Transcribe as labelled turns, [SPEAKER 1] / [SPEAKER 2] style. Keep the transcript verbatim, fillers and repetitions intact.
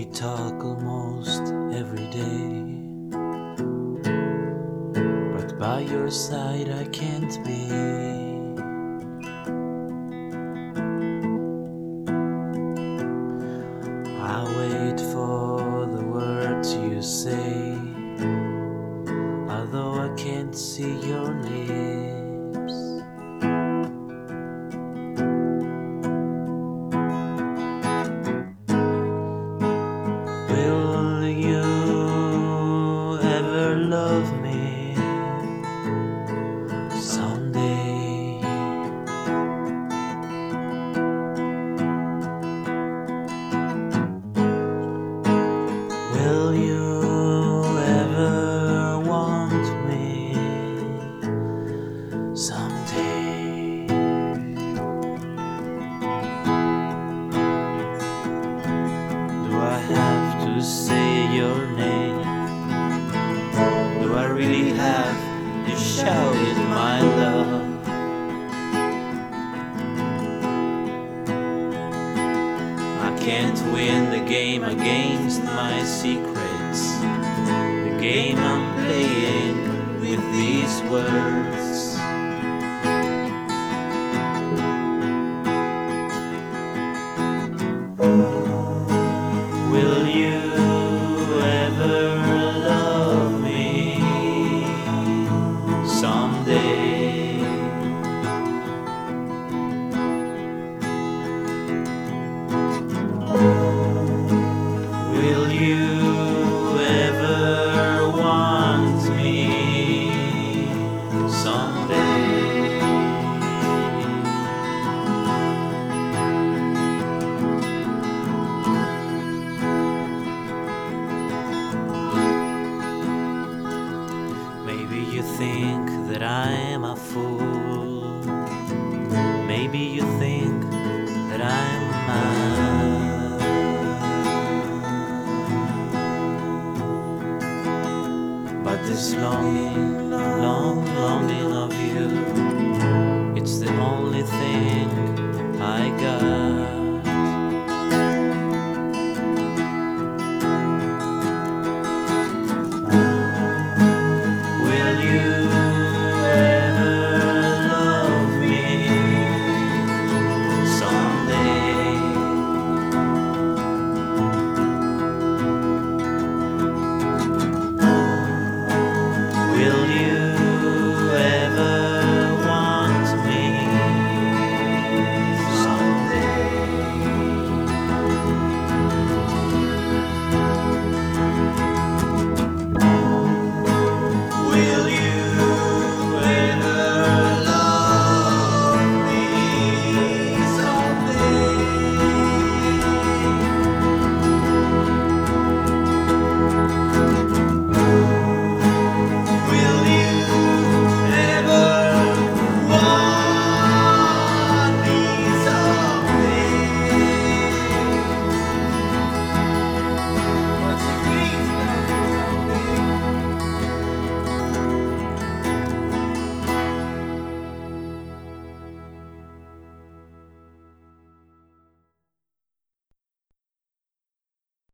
[SPEAKER 1] We talk almost every day, but by your side I can't be. I wait for the words you say, although I can't see your lips. Will you ever love me someday? Will you ever want me someday? Do I have to say your name? Do I really have to shout it, my love? I can't win the game against my secrets, the game I'm playing with these words. Will you ever love me someday? Will you ever want me someday? Maybe you think that I am a fool. Maybe you think that I'm mad. But this longing, long longing of you, it's the only thing I got.